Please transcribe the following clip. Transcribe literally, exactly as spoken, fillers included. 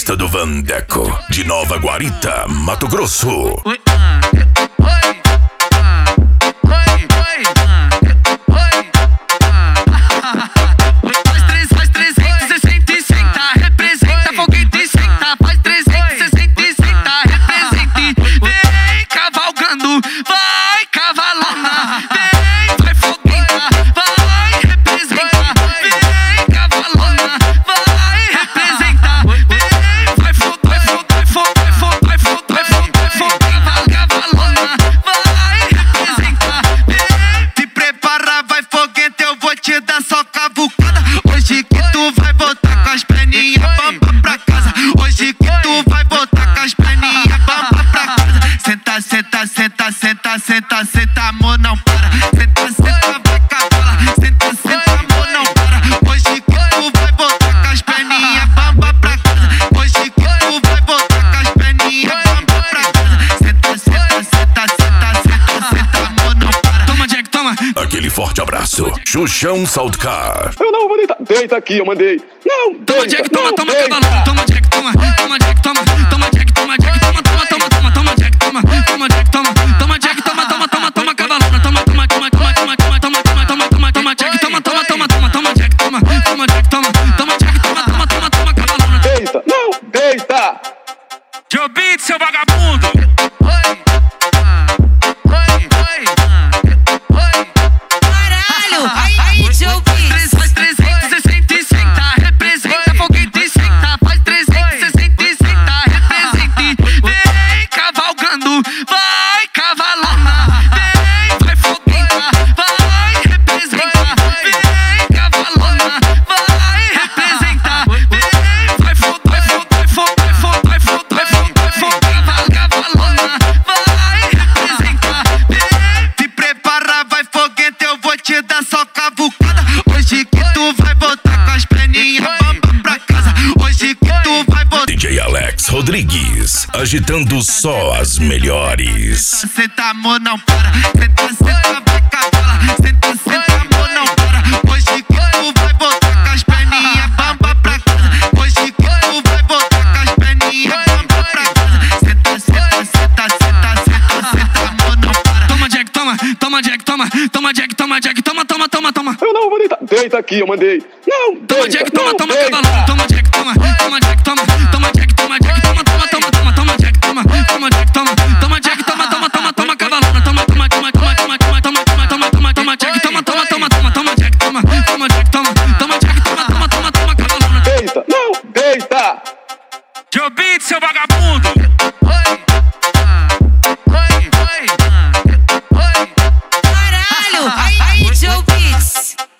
festa do Vandeco, de Nova Guarita, Mato Grosso. Oi, ah, oi, ah, oi, oi, ah, oi, ah. Faz três, faz trezentos e sessenta e senta, representa foguete e senta. Faz trezentos e sessenta e senta, representa. Vem cavalgando, vai cavalona. Vem, vai foguenta, vai representa. Vem cavalona, vai representa. Vem, vai fogo, vai fogo, vai fogo, vai fogo, vai fogo, vai fogo, vai fogo. Cavalona, vai representar. Vem, te prepara, vai foguete, eu vou te dar só cavucada. Hoje que tu vai voltar com as perninhas bamba pra casa. Hoje que tu vai voltar com as perninhas bamba pra casa. Senta, senta, senta, senta, senta, senta, amor, não para. Senta, senta, vai cavala. Senta, senta, amor, não para. Hoje que tu vai voltar com as perninhas bamba pra casa. Hoje que tu vai voltar com as perninhas bamba pra casa. Senta, senta, senta, senta, senta, senta, amor, não para. Toma, Jack, toma. Aquele forte abraço. Xuxão Saltcar. Eu não vou deitar. Deita aqui, eu mandei. Não, Toma, deita, Jack, toma, não, toma, deita. cavalão. Toma, Jack, toma. Toma, Jack, toma. Toma, Jack, toma, Jack, toma, toma, toma, toma, toma, Jack, toma. Toma, Jack, toma. Toma, Jack, toma, toma, toma, toma, cavalão. Toma, toma, toma, toma, toma, toma, toma, toma, toma, toma, toma, Jack, toma, toma, toma, toma, toma, Jack, toma. Toma, Jack, toma. Toma, Jack, toma, toma, toma, toma, cavalão. Deita, não, deita. Joe Beat, seu vagabundo. Oi, ah, oi, oi, ah, oi. Caralho! Aí, aí, Joe Beat! Faz trezentos e sessenta e senta, representa foguete e senta. Faz trezentos e sessenta e senta, representa. Vem cavalgando, vai cavalona. Vem, vai foguenta, vai representar. Vem cavalona, vai representar. Vem, vai fogo, vai fogo, vai fogo, vai fogo, vai fogo, vai fogo, vai fogo. Cavalona, vai representar. Vem, te prepara, vai foguete, eu vou te dar só cavucada. Hoje que tu vai voltar com as perninhas bamba pra casa. Hoje que tu vai voltar. D J Alex Rodrigues, agitando só as melhores. Senta, amor, não para. Senta, senta, vai cavala. Senta, senta, amor, não para. Hoje que tu vai voltar com as perninhas bamba pra casa. Hoje que tu vai voltar com as perninhas bamba pra casa. Senta, senta, senta, senta, senta, senta, amor, não para. Toma, Jack, toma. Toma, Jack, toma. Toma, Jack, toma, Jack, toma, toma, toma, toma. Eu não vou deitar. Deita aqui, eu mandei. Não, Toma, deita, Jack, toma, não, toma, deita. cavalão. Toma, Jack, toma. Toma, Jack, toma. Toma, Jack, toma, Jack, toma, toma, toma, toma, toma, Jack, toma. Toma, Jack, toma. Toma, Jack, toma, toma, toma, toma, cavalão. Toma, toma, toma, toma, toma, toma, toma, toma, toma, toma, toma, Jack, toma, toma, toma, toma, toma, Jack, toma. Toma, Jack, toma. Toma, Jack, toma, toma, toma, toma, cavalão. Deita, não, deita. Joe Beat, seu vagabundo.